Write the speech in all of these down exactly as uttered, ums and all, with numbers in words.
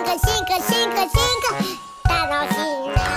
化進化進化進化楽しいな。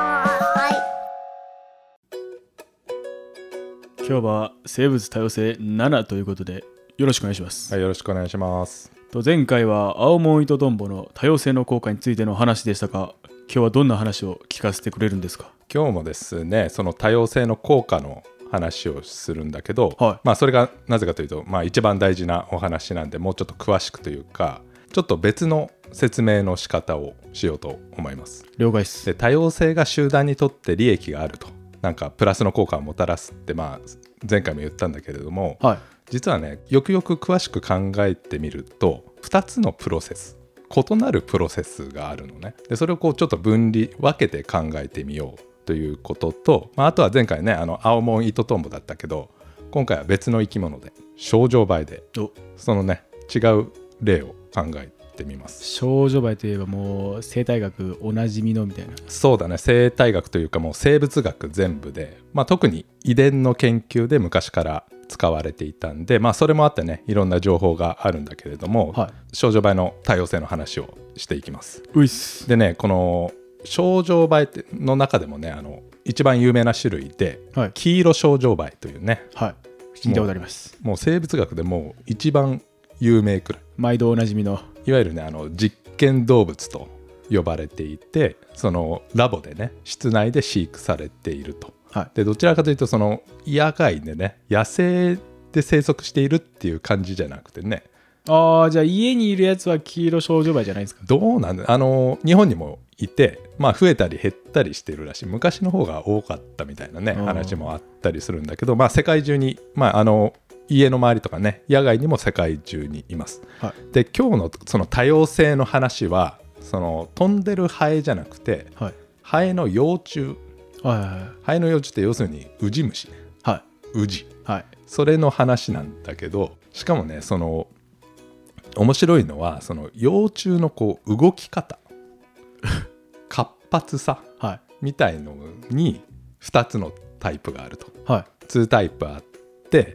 今日は生物多様性ななということでよろしくお願いします。 はい、よろしくお願いします。 と前回は青モンイトトンボの多様性の効果についての話でしたが、今日はどんな話を聞かせてくれるんですか？ 今日もですね、その多様性の効果の話をするんだけど、 はい、 まあそれがなぜかというと、まあ一番大事なお話なんで、もうちょっと詳しくというか、ちょっと別の説明の仕方をしようと思います。 了解です。 で、多様性が集団にとって利益があると、なんかプラスの効果をもたらすって、まあ前回も言ったんだけれども、 はい、 実はね、よくよく詳しく考えてみるとふたつのプロセス、異なるプロセスがあるのね。でそれをこうちょっと分離分けて考えてみようということと、まあ、あとは前回ね、あの青モンイトトンボだったけど、今回は別の生き物でショウジョウバエで、そのね違う例を考えてみます。 ショウジョウバエといえばもう生態学おなじみのみたいな。 そうだね、生態学というかもう生物学全部で、まあ、特に遺伝の研究で昔から使われていたんで、まあそれもあってね、いろんな情報があるんだけれども、はい、ショウジョウバエの多様性の話をしていきます。 ういっす。 でね、このショウジョウバエの中でもね、あの一番有名な種類で、はい、黄色ショウジョウバエというね、 はい、聞いたことあります。 もう、もう生物学でもう一番有名くらい、 毎度おなじみのいわゆるね、あの実験動物と呼ばれていて、そのラボでね、室内で飼育されていると。はい、でどちらかというとその野外でね、野生で生息しているっていう感じじゃなくてね。 ああ、じゃあ家にいるやつは黄色ショウジョウバエじゃないですか？ どうなんだ、あの日本にもいて、まあ増えたり減ったりしてるらしい。昔の方が多かったみたいなね話もあったりするんだけど、まあ世界中に、まああの家の周りとかね、野外にも世界中にいます。はい、で今日のその多様性の話は、その飛んでるハエじゃなくて、はい、ハエの幼虫、はいはいはい、ハエの幼虫って要するにウジ虫ね、はい、ウジ、はい、それの話なんだけど、しかもね、その面白いのはその幼虫のこう動き方活発さ、はい、みたいのにふたつのタイプがあると、はい、にタイプあって、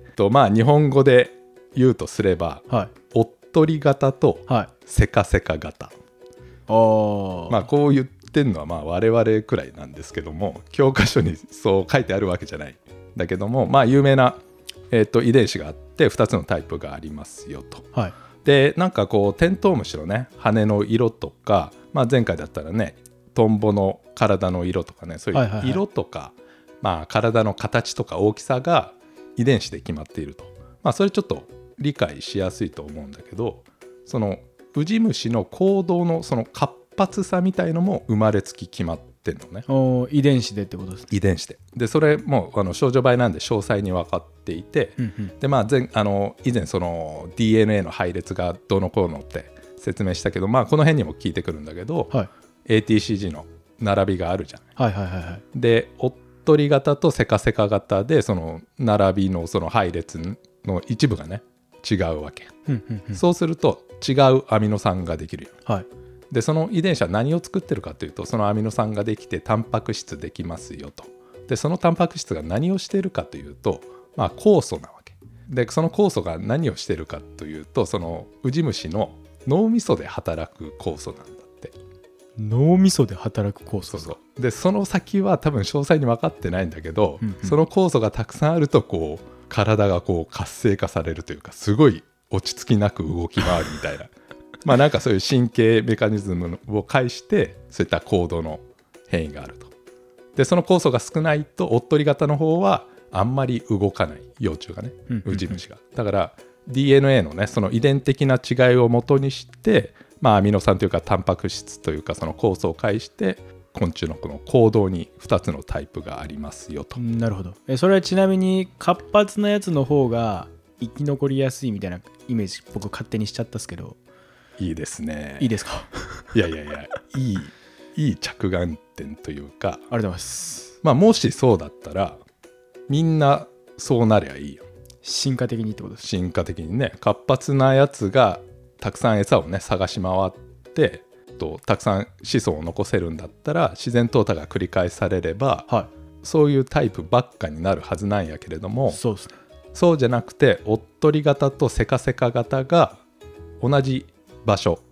とまあ日本語で言うとすれば、はい、おっとり型とせかせか型、はい、あまあこう言ってんのはまあ我々くらいなんですけども、教科書にそう書いてあるわけじゃないんだけども、まあ有名な、えー、と遺伝子があってふたつのタイプがありますよと。はい、でなんかこうテントウムシのね羽の色とか、まあ、前回だったらねトンボの体の色とかね、そういう色とか、はいはいはい、まあ、体の形とか大きさが遺伝子で決まっていると。まあそれちょっと理解しやすいと思うんだけど、そのウジ虫の行動のその活発さみたいのも生まれつき決まってんのね。 お遺伝子でってことですか？ 遺伝子で。でそれもあのショウジョウバエなんで詳細に分かっていて、うんうん、でまあ前あの以前その ディーエヌエー の配列がどうのこうのって説明したけど、まあこの辺にも聞いてくるんだけど、はい、エーティーシージー の並びがあるじゃない。はいはいはいはい、でおっとり型とせかせか型でその並びのその配列の一部がね違うわけ、うんうんうん、そうすると違うアミノ酸ができるよ、はい、でその遺伝子は何を作ってるかというと、そのアミノ酸ができてタンパク質できますよと。でそのタンパク質が何をしているかというと、まあ、酵素なわけで、その酵素が何をしているかというと、そのウジ虫の脳みそで働く酵素なんだって。 脳みそで働く酵素。 そうそうでその先は多分詳細に分かってないんだけど、うんうん、その酵素がたくさんあるとこう体がこう活性化されるというか、すごい落ち着きなく動き回るみたいなまあなんかそういう神経メカニズムを介してそういった行動の変異があると。でその酵素が少ないとおっとり型の方はあんまり動かない、幼虫がね、ウジ虫が。だから ディーエヌエー のねその遺伝的な違いをもとにして、まあアミノ酸というかタンパク質というかその酵素を介して昆虫のこの行動にふたつのタイプがありますよと。 なるほど。えそれはちなみに活発なやつの方が生き残りやすいみたいなイメージ僕勝手にしちゃったっすけど。 いいですね。 いいですか？ いやいやいやいいいい着眼点というか、ありがとうございます。 まあもしそうだったらみんなそうなりゃいいよ。 進化的にってことですか？ 進化的にね、活発なやつがたくさん餌をね探し回ってとたくさん子孫を残せるんだったら自然淘汰が繰り返されれば、はい、そういうタイプばっかになるはずなんやけれども、 そうですね、 そうじゃなくておっとり型とせかせか型が同じ場所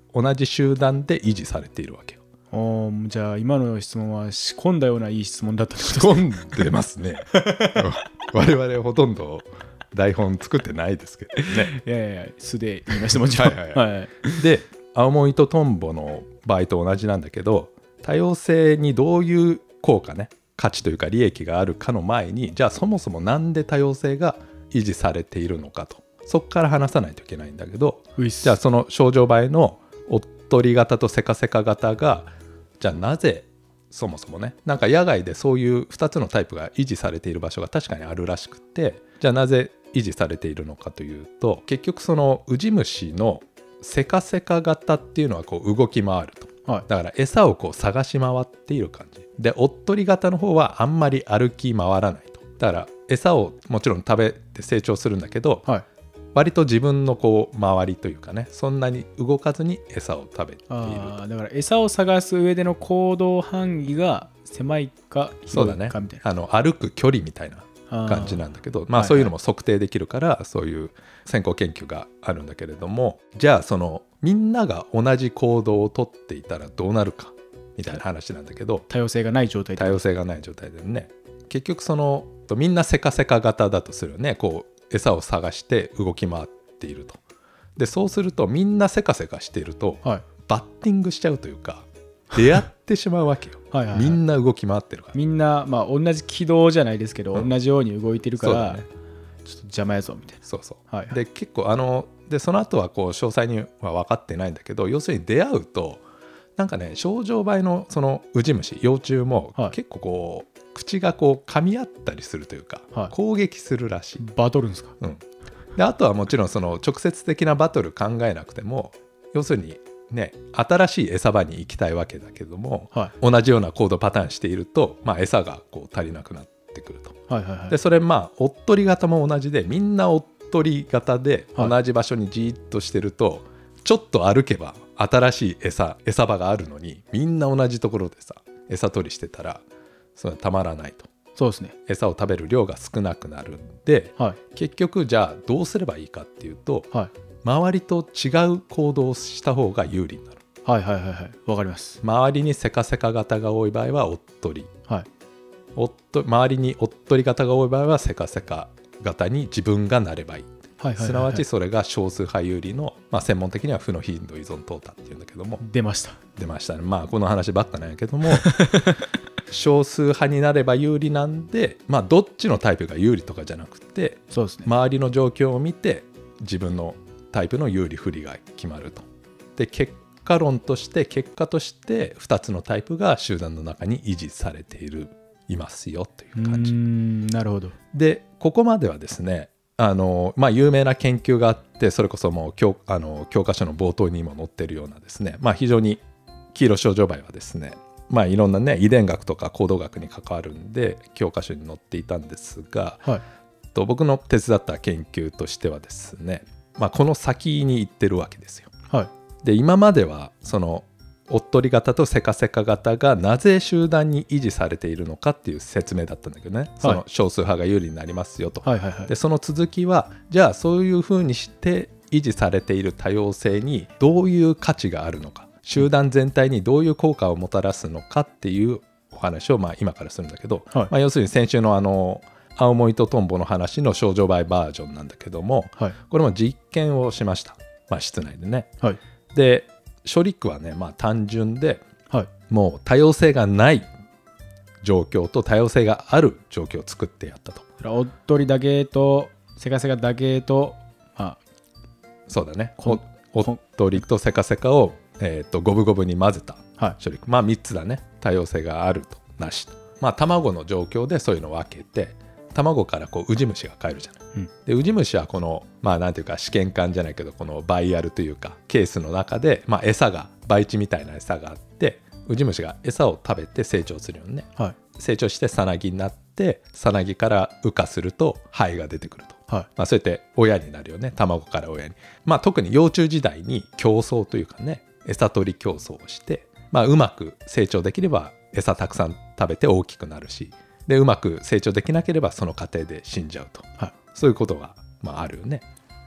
同じ集団で維持されているわけよ。 おじゃあ今の質問は仕込んだようないい質問だったってこと仕込んでますね我々ほとんど台本作ってないですけどね。 いやいや素で言いましたもちろん。 はいはいはい、で青森とトンボの場合と同じなんだけど、多様性にどういう効果ね、価値というか利益があるかの前に、じゃあそもそもなんで多様性が維持されているのかと、そこから話さないといけないんだけど、じゃあそのショウジョウバエのおっとり型とセカセカ型がじゃあなぜそもそもね、なんか野外でそういうふたつのタイプが維持されている場所が確かにあるらしくて、じゃあなぜ維持されているのかというと、結局そのウジ虫のセカセカ型っていうのはこう動き回ると、はい、だから餌をこう探し回っている感じで、おっとり型の方はあんまり歩き回らないと。だから餌をもちろん食べて成長するんだけど、はい、割と自分のこう周りというかね、そんなに動かずに餌を食べている。 あだから餌を探す上での行動範囲が狭いか広いかみたいな。そうだね、 あの歩く距離みたいな感じなんだけど、まあそういうのも測定できるから、はいはい、そういう先行研究があるんだけれども、じゃあそのみんなが同じ行動をとっていたらどうなるかみたいな話なんだけど、 多様性がない状態で多様性がない状態でね、結局そのみんなセカセカ型だとするよね。こう餌を探して動き回っていると。でそうするとみんなセカセカしていると、はい、バッティングしちゃうというか出会ってしまうわけよはいはい、はい、みんな動き回ってるから、 みんな、まあ、同じ軌道じゃないですけど、うん、同じように動いてるから、ね、ちょっと邪魔やぞみたいな。 そうそう、 はいはい、 で結構あのでその後はこう詳細には分かってないんだけど、要するに出会うとなんかね、ショウジョウバエのそのウジ虫幼虫も結構こう、はい、口がこう噛み合ったりするというか、はい、攻撃するらしい。 バトルんですか、 うん、であとはもちろんその直接的なバトル考えなくても、要するにね、新しい餌場に行きたいわけだけども、はい、同じような行動パターンしていると、まあ、餌がこう足りなくなってくると、はいはいはい、でそれまあおっとり型も同じで、みんなおっとり型で同じ場所にじーっとしてると、はい、ちょっと歩けば新しい餌餌場があるのに、みんな同じところでさ餌取りしてたらそれたまらないと。 そうですね、 餌を食べる量が少なくなるんで、はい、結局じゃあどうすればいいかっていうと、はい、周りと違う行動をした方が有利になる。 はいはいはいはい、わかります。 周りにセカセカ型が多い場合はおっとり、はい、おっと周りにおっとり型が多い場合はセカセカ型に自分がなればいい。はいはいはいはい、すなわちそれが少数派有利の、まあ、専門的には負の頻度依存淘汰っていうんだけども、 出ました出ましたね。まあこの話ばっかなんやけども少数派になれば有利なんで、まあどっちのタイプが有利とかじゃなくて、 そうですね、 周りの状況を見て自分のタイプの有利不利が決まると。で結果論として結果としてふたつのタイプが集団の中に維持されているいますよという感じ。 うーん、なるほど。 でここまではですね、あのまあ、有名な研究があって、それこそもう 教, あの教科書の冒頭にも載ってるようなですね、まあ、非常にキイロショウジョウバエはですね、まあ、いろんなね遺伝学とか行動学に関わるんで教科書に載っていたんですが、はい、と僕の手伝った研究としてはですね、まあ、この先に行ってるわけですよ。はい、で今まではそのおっとり型とセカセカ型がなぜ集団に維持されているのかっていう説明だったんだけどね、はい、その少数派が有利になりますよと、はいはいはい、でその続きはじゃあそういうふうにして維持されている多様性にどういう価値があるのか、集団全体にどういう効果をもたらすのかっていうお話をまあ今からするんだけど、はい、まあ、要するに先週のあの青森とトンボの話のショウジョウバエバージョンなんだけども、はい、これも実験をしました、まあ、室内でね、はい、で処理区はね、まあ、単純で、はい、もう多様性がない状況と多様性がある状況を作ってやったと。 おっとりだけとセカセカだけと、まあ、 そうだね、 お, おっとりとセカセカを、えー、と五分五分に混ぜた処理区、はい、まあみっつだね、多様性があるとなしと。まあ卵の状況でそういうのを分けて、卵からこうウジ虫が帰るじゃない、うん、でウジ虫はこのまあなんていうか試験管じゃないけど、このバイアルというかケースの中で、まあ、餌が培地みたいな餌があって、ウジ虫が餌を食べて成長するよね、はい、成長してさなぎになって、さなぎから羽化すると胚が出てくると、はい、まあ、そうやって親になるよね、卵から親に。まあ特に幼虫時代に競争というかね、餌取り競争をして、まあ、うまく成長できれば餌たくさん食べて大きくなるし、でうまく成長できなければその過程で死んじゃうと、はい、そういうことが、まあ、あるよね。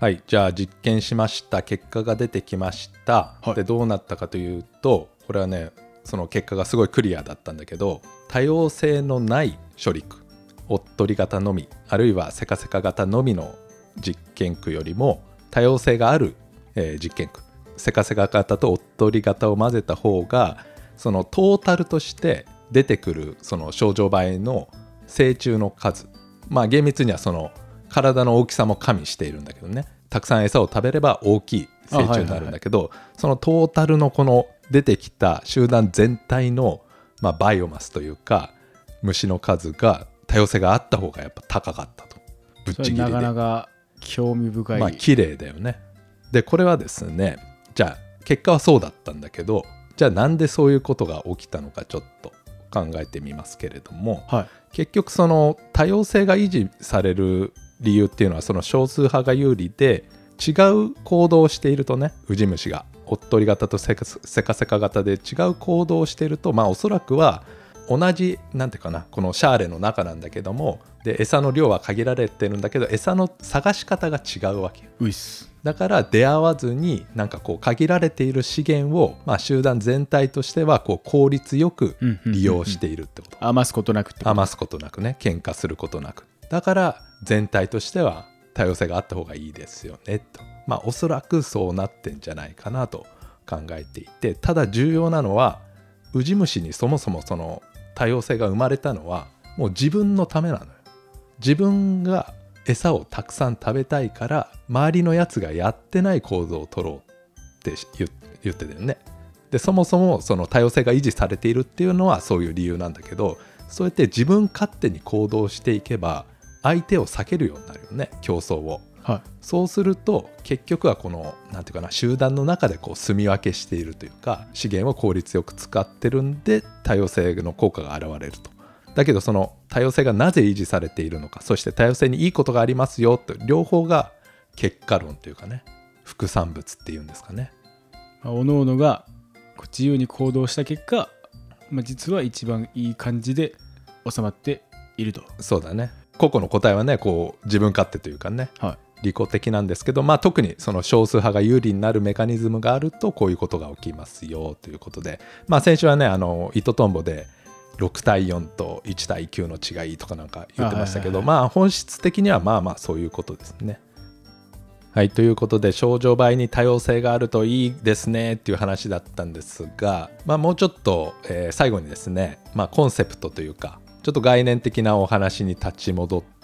はい、じゃあ実験しました。結果が出てきました、 はい、 でどうなったかというと、これはねその結果がすごいクリアだったんだけど、多様性のない処理区、おっとり型のみあるいはセカセカ型のみの実験区よりも多様性がある、えー、実験区、セカセカ型とおっとり型を混ぜた方が、そのトータルとして出てくるそのショウジョウバエの成虫の数、まあ厳密にはその体の大きさも加味しているんだけどね、たくさん餌を食べれば大きい成虫になるんだけど、はいはいはい、そのトータルのこの出てきた集団全体の、まあ、バイオマスというか虫の数が多様性があった方がやっぱ高かったと。ぶっちぎりでなかなか興味深い。 まあ綺麗だよね。でこれはですね、じゃあ結果はそうだったんだけど、じゃあなんでそういうことが起きたのかちょっと考えてみますけれども、 はい、 結局その多様性が維持される理由っていうのは、その少数派が有利で違う行動をしているとね、ウジ虫がおっとり型とセカセカセカ型で違う行動をしていると、まあおそらくは同じなんていうかな、このシャーレの中なんだけども、で餌の量は限られてるんだけど餌の探し方が違うわけよ。 ういっす。 だから出会わずになんかこう限られている資源を、まあ、集団全体としてはこう効率よく利用しているってこと、 うんうんうんうん、余すことなくってこと。 余すことなくね、喧嘩することなく、だから全体としては多様性があった方がいいですよねと、まあおそらくそうなってんじゃないかなと考えていて、ただ重要なのはウジ虫にそもそもその多様性が生まれたのはもう自分のためなのよ。自分が餌をたくさん食べたいから周りのやつがやってない行動を取ろうって言ってたよね。でそもそもその多様性が維持されているっていうのはそういう理由なんだけど、そうやって自分勝手に行動していけば相手を避けるようになるよね、競争を。 はい、 そうすると結局はこのなんていうかな、集団の中でこう住み分けしているというか、資源を効率よく使ってるんで多様性の効果が現れると。だけどその多様性がなぜ維持されているのか、そして多様性にいいことがありますよと、両方が結果論というかね、副産物っていうんですかね。 おのおのが自由に行動した結果、まあ、実は一番いい感じで収まっていると。 そうだね。個々の答えはね、こう自分勝手というかね、はい、利己的なんですけど、まあ、特にその少数派が有利になるメカニズムがあるとこういうことが起きますよということで、まあ、先週はね、あのイトトンボでろくたいよんといちたいきゅうの違いとかなんか言ってましたけど、まあ本質的にはまあまあそういうことですね。はい、ということでショウジョウバエに多様性があるといいですねっていう話だったんですが、まあ、もうちょっと、えー、最後にですね、まあ、コンセプトというかちょっと概念的なお話に立ち戻って、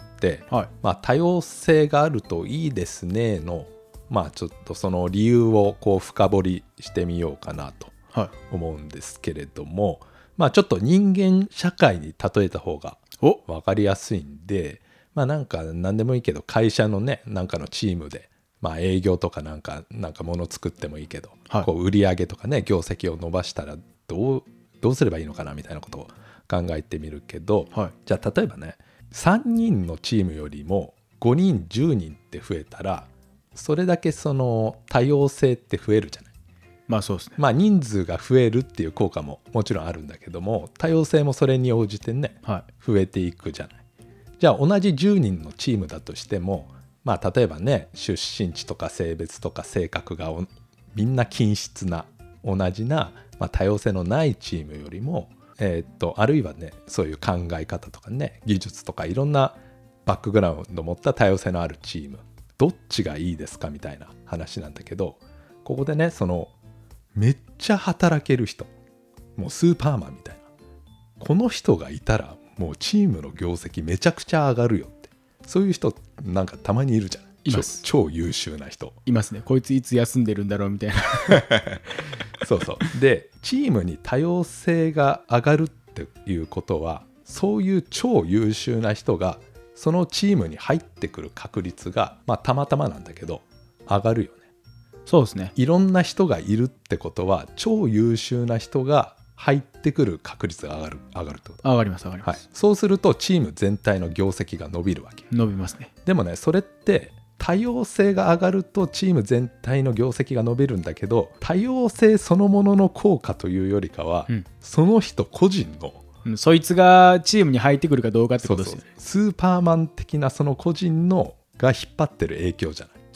はい、まあ、多様性があるといいですねの、まあ、ちょっとその理由をこう深掘りしてみようかなと思うんですけれども、はい、まあ、ちょっと人間社会に例えた方が分かりやすいんで、まあ、なんか何でもいいけど会社のねなんかのチームで、まあ、営業とかなんかなんか物作ってもいいけど、はい、こう売り上げとかね業績を伸ばしたらどうどうすればいいのかなみたいなことを考えてみるけど、はい、じゃあ例えばねさんにんのチームよりもごにんじゅうにんって増えたらそれだけその多様性って増えるじゃない。 まあそうですね。 まあ人数が増えるっていう効果ももちろんあるんだけども、多様性もそれに応じてね、はい、増えていくじゃない。じゃあ同じじゅうにんのチームだとしても、まあ例えばね出身地とか性別とか性格がみんな均質な同じな、まあ、多様性のないチームよりも、えー、っとあるいはねそういう考え方とかね技術とかいろんなバックグラウンドを持った多様性のあるチーム、どっちがいいですかみたいな話なんだけど、ここでねそのめっちゃ働ける人、もうスーパーマンみたいなこの人がいたらもうチームの業績めちゃくちゃ上がるよって、そういう人なんかたまにいるじゃない。 います。 超優秀な人いますね。こいついつ休んでるんだろうみたいなそうそうでチームに多様性が上がるっていうことはそういう超優秀な人がそのチームに入ってくる確率がまあたまたまなんだけど上がるよね。 そうですね。 いろんな人がいるってことは超優秀な人が入ってくる確率が上がる上がるってこと。 上がります上がります、 はい、そうするとチーム全体の業績が伸びるわけ。 伸びますね。 でもねそれって多様性が上がるとチーム全体の業績が伸びるんだけど、多様性そのものの効果というよりかは、うん、その人個人の、 うん、そいつがチームに入ってくるかどうかってことですよね。 そうそうスーパーマン的なその個人のが引っ張ってる影響じゃない。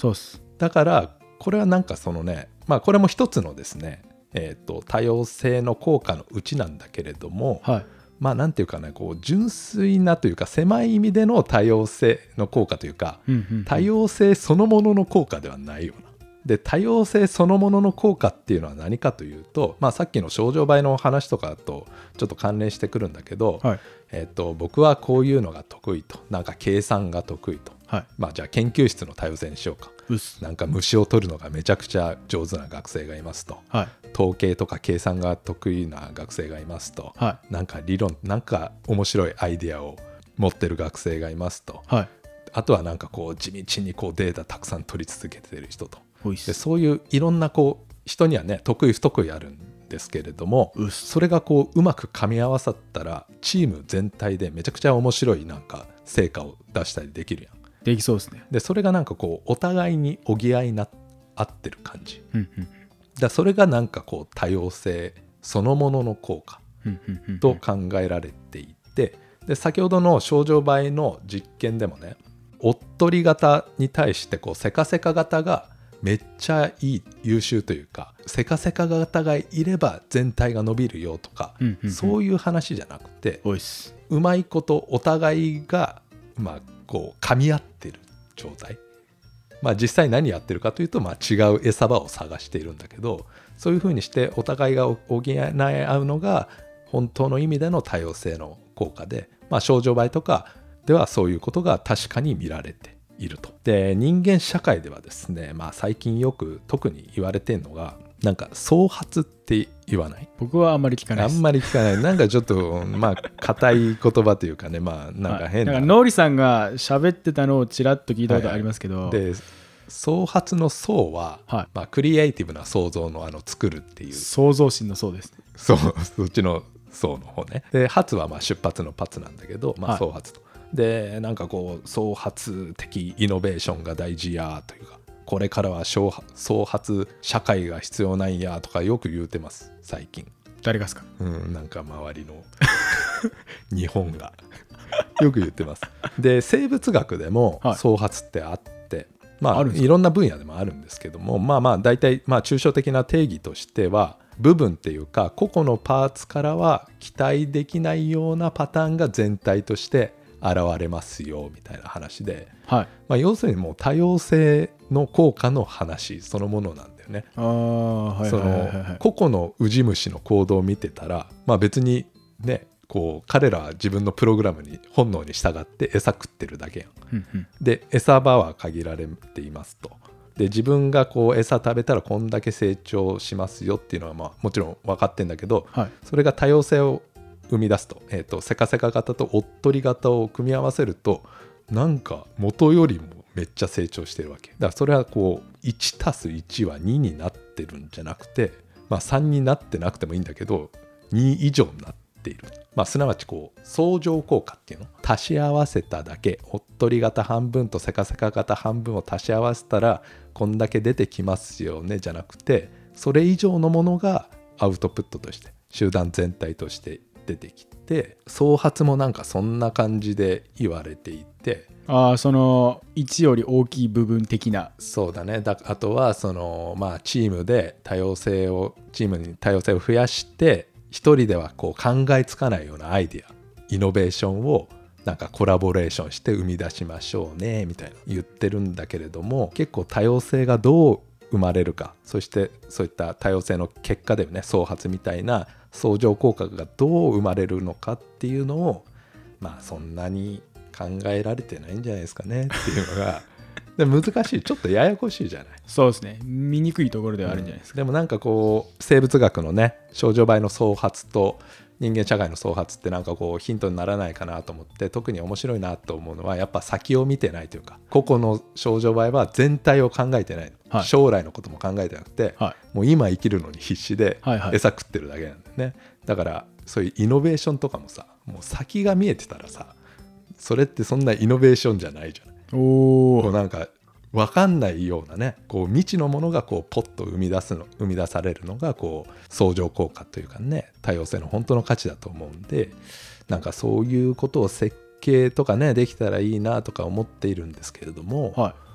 そうっす。 だからこれはなんかそのね、まあこれも一つのですね、えー、と多様性の効果のうちなんだけれども、 はい。 まあなんていうかね、こう純粋なというか狭い意味での多様性の効果というか、 うんうんうん、 多様性そのものの効果ではないような。で多様性そのものの効果っていうのは何かというと、まあ、さっきの症状倍の話とかとちょっと関連してくるんだけど、 はい、 えー、と僕はこういうのが得意と、なんか計算が得意と、 はい、 まあ、じゃあ研究室の多様性にしようか。 うっす。 なんか虫を取るのがめちゃくちゃ上手な学生がいますと、 はい、 統計とか計算が得意な学生がいますと、 はい、 なんか理論なんか面白いアイデアを持ってる学生がいますと、 はい、 あとはなんかこう地道にこうデータたくさん取り続けてる人と、 おいっす。 でそういういろんなこう人にはね得意不得意あるんですけれども、 うっす。 それがこううまく噛み合わさったらチーム全体でめちゃくちゃ面白いなんか成果を出したりできるやん。 できそうですね。 でそれがなんかこうお互いに補いな合ってる感じ、 うんうんだそれがなんかこう多様性そのものの効果うんうんうんうん、 と考えられていて、で先ほどの症状倍の実験でもね、おっとり型に対してこうセカセカ型がめっちゃいい優秀というか、セカセカ型がいれば全体が伸びるよとか、 うんうんうん、 そういう話じゃなくて、 おいっす。 うまいことお互いがまあこう噛み合ってる状態、まあ実際何やってるかというと、まあ違う餌場を探しているんだけど、そういうふうにしてお互いが補い合うのが本当の意味での多様性の効果で、まあ症状倍とかではそういうことが確かに見られていると。で人間社会ではですね、まあ最近よく特に言われてるのが、なんか創発って言わない？ 僕はあんまり聞かないです。 あんまり聞かない。なんかちょっとまあ硬い言葉というかね、まあなんか変な、 はい、なんかノーリさんが喋ってたのをちらっと聞いたことありますけど、 はいはい、で創発の創は、 はい、 まあ、クリエイティブな創造のあの作るっていう創造心の創ですね。 そうそっちの創の方ね。で発はまあ出発の発なんだけど、まあ、創発と、はい、でなんかこう創発的イノベーションが大事やというか、これからは創発社会が必要なんやとかよく言うてます最近。 誰がですか？ うん、なんか周りの日本がよく言ってます。で生物学でも創発ってあって、はい、まあ、あいろんな分野でもあるんですけども、まあまあ大体まあ抽象的な定義としては、部分っていうか個々のパーツからは期待できないようなパターンが全体として現れますよみたいな話で、はい、まあ、要するにもう多様性の効果の話そのものなんだよね。あ、はいはいはいはい、個々のウジ虫の行動を見てたら、まあ、別にねこう彼らは自分のプログラムに本能に従って餌食ってるだけやん、うんうん、で餌場は限られていますと。で自分がこう餌食べたらこんだけ成長しますよっていうのはまあもちろん分かってんだけど、はい、それが多様性を生み出すと、えーと、セカセカ型とおっとり型を組み合わせると、なんか元よりもめっちゃ成長してるわけだから、それはこういちたすいちはにになってるんじゃなくて、まあ、さんになってなくてもいいんだけどに以上になっている、まあ、すなわちこう相乗効果っていうの足し合わせただけ、おっとり型半分とセカセカ型半分を足し合わせたらこんだけ出てきますよねじゃなくて、それ以上のものがアウトプットとして集団全体として出てきて、創発もなんかそんな感じで言われていて、 ああ、そのいちより大きい部分的な。 そうだね。だあとはそのまあチームで多様性をチームに多様性を増やして一人ではこう考えつかないようなアイデアイノベーションをなんかコラボレーションして生み出しましょうねみたいな言ってるんだけれども、結構多様性がどう生まれるか、そしてそういった多様性の結果でね、創発みたいな相乗効果がどう生まれるのかっていうのをまあそんなに考えられてないんじゃないですかねっていうのがで難しい、ちょっとややこしいじゃない。 そうですね、見にくいところではあるんじゃないですか、 うん、でもなんかこう生物学のね症状倍の創発と人間社会の創発ってなんかこうヒントにならないかなと思って、特に面白いなと思うのはやっぱ先を見てないというか、個々の症状倍は全体を考えてないの、はい、将来のことも考えてなくて、はい、もう今生きるのに必死で餌食ってるだけなんだよね、はいはい、だからそういうイノベーションとかもさ、もう先が見えてたらさ、それってそんなイノベーションじゃないじゃない。おこうなんか分かんないようなね、こう未知のものがこうポッと生み出すの生み出されるのがこう相乗効果というかね、多様性の本当の価値だと思うんで、なんかそういうことを設計とかねできたらいいなとか思っているんですけれども、はい、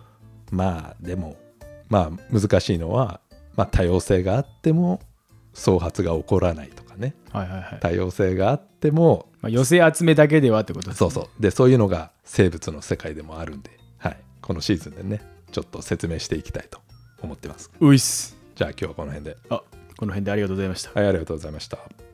まあでもまあ難しいのは、まあ、多様性があっても創発が起こらないとかね、 はいはいはい。 多様性があっても、 まあ、寄せ集めだけではってことですね。 そうそうでそういうのが生物の世界でもあるんで、はい、このシーズンでねちょっと説明していきたいと思ってます。 ういっす。 じゃあ今日はこの辺で。 あ、この辺でありがとうございました。 はい、ありがとうございました。